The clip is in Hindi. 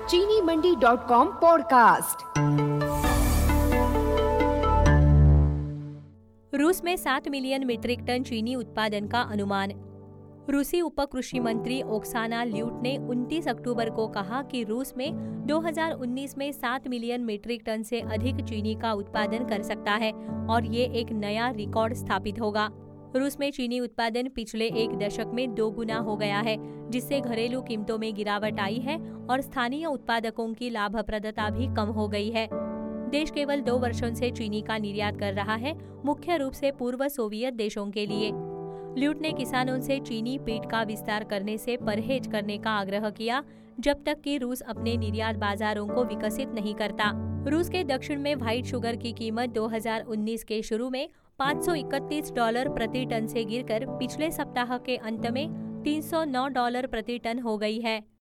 चीनीमंडी.com पॉडकास्ट। रूस में 7 मिलियन मीट्रिक टन चीनी उत्पादन का अनुमान। रूसी उप कृषि मंत्री ओक्साना ल्यूट ने 29 अक्टूबर को कहा कि रूस में 2019 में 7 मिलियन मीट्रिक टन से अधिक चीनी का उत्पादन कर सकता है और ये एक नया रिकॉर्ड स्थापित होगा। रूस में चीनी उत्पादन पिछले एक दशक में 2 गुना हो गया है, जिससे घरेलू कीमतों में गिरावट आई है और स्थानीय उत्पादकों की लाभप्रदता भी कम हो गई है। देश केवल 2 वर्षों से चीनी का निर्यात कर रहा है, मुख्य रूप से पूर्व सोवियत देशों के लिए। ल्यूट ने किसानों से चीनी पीट का विस्तार करने से परहेज करने का आग्रह किया, जब तक कि रूस अपने निर्यात बाजारों को विकसित नहीं करता। रूस के दक्षिण में व्हाइट शुगर की कीमत 2019 के शुरू में $531 प्रति टन से गिरकर पिछले सप्ताह के अंत में $309 प्रति टन हो गई है।